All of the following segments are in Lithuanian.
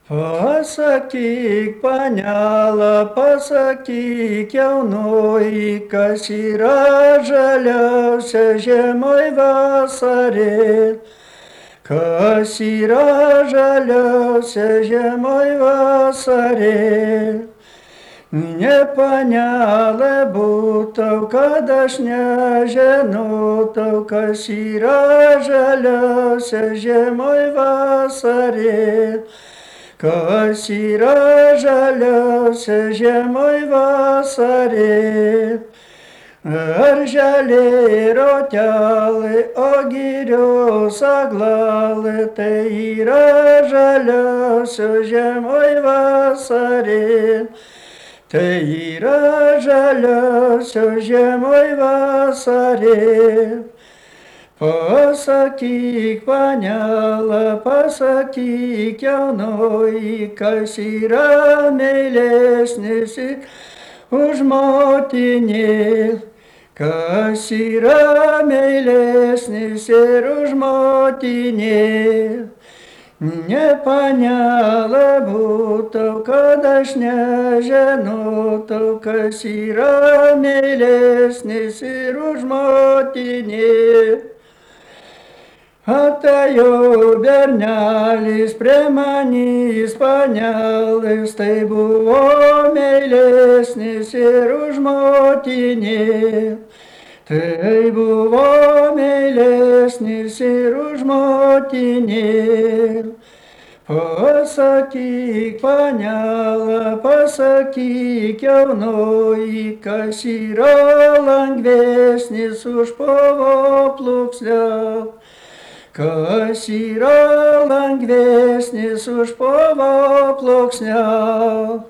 Pasakyk, panela, pasakyk, jaunoji, kas yra žaliausia žiemoj vasarė. Kas yra žaliausia žiemoj vasarė. Ne panelė būtau, kad aš nežinotau, kas yra žaliausia žiemoj vasarė. Kas yra žaliausia žiemoj vasarė. Ar žaliai rotelė, o girios aglalė, tai yra žaliausia žiemoj vasarė. Tai yra žaliausia žiemoj vasarė. Pasakyk, panela, pasakyk, jaunoji, kas yra meilesnis už motinėlį. Kas yra meilesnis ir už motinėlį. Ne panelė būtau, kad aš nežinotau, kas yra meilesnis ir už motinėlį. Atėjo bernelis prie manęs, panelis, tai buvo meilesnis ir už motinėlį. Tai buvo meilesnis ir už motinėlį. Pasakyk, panela, pasakyk, jaunoji, kas yra lengvesnis už povo plūksnelį. Kas yra lengvesnis už povo plūksnelį.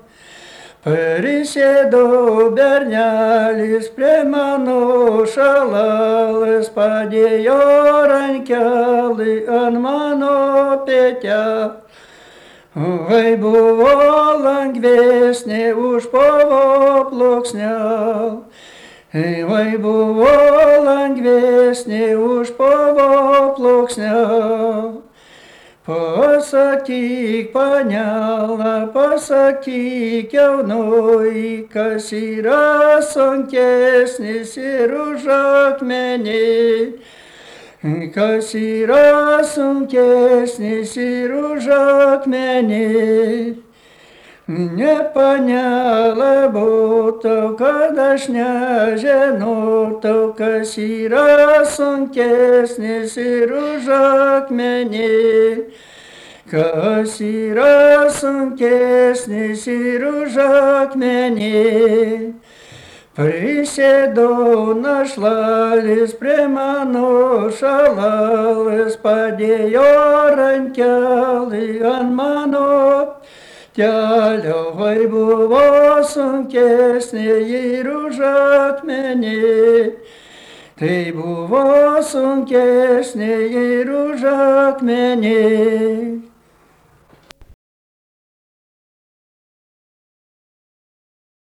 Prisėdo bernelis prie mano šalalės, padėjo rankelį ant mano petelio. Vai buvo lengvesnė už povo plūksnelį. Vai buvo lengvesnė už povo plūksnelį. Pasakyk, panela, pasakyk, jaunoji, kas yra sunkesnis ir už akmenį. Kas yra sunkesnis ir už akmenį. Ne panelė būtau, kad aš nežinotau, kas yra sunkesnis ir už akmenį. Kas yra sunkesnis ir už akmenį. Prisėdo našlalis prie mano šalalės, padėjo rankelį ant mano kelio. Vai buvo sunkesnė ir už akmenį. Tai buvo sunkesnė ir už akmenį.